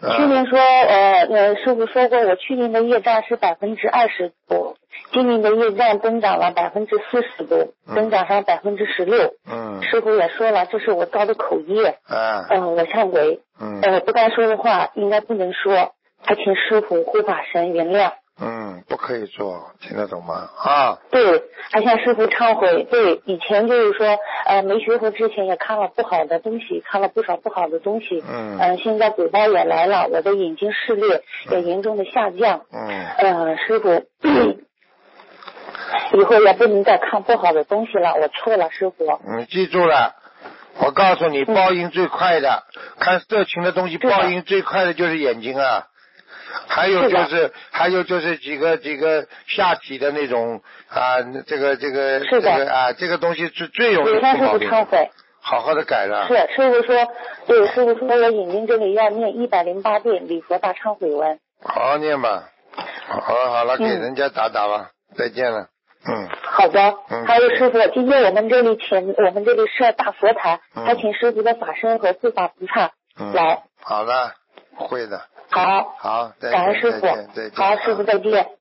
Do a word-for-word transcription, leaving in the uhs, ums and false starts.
去年说呃呃师傅说过，我去年的业障是百分之二十多，今年的业障增长了百分之四十多，增长上百分之十六。 嗯， 师傅也说了，这是我造的口业。 啊， 嗯、呃，我忏悔。 嗯， 呃，不该说的话应该不能说，还请师傅护法神原谅。 嗯，不可以做，听得懂吗？啊， 对，还向师傅忏悔。对，以前就是说，呃，没学佛之前也看了不好的东西，看了不少不好的东西。 嗯， 呃，现在鬼包也来了，我的眼睛视力也严重的下降。 嗯， 呃，师傅，以后也不能再看不好的东西了，我错了，师傅。 你记住了，我告诉你， 嗯报应最快的，看色情的东西， 是的报应最快的就是眼睛啊。还有就是，是还有就是几个几个下体的那种啊，这个这个这个啊，这个东西是最容易出毛病。 忏悔， 好好的改了。 是师傅说，对师傅说我眼睛这里要念一百零八遍礼佛大忏悔文。 好好念吧。好了好了，给嗯人家打打吧，再见了。嗯。 好的。 嗯。 还有师傅，今天我们这里请我们这里设大佛台， 嗯、 还请师傅的法身和护法菩萨来。 嗯、好的，会的。 好。 好，再见。 感恩师傅。 再见。再见。 好，师傅再见。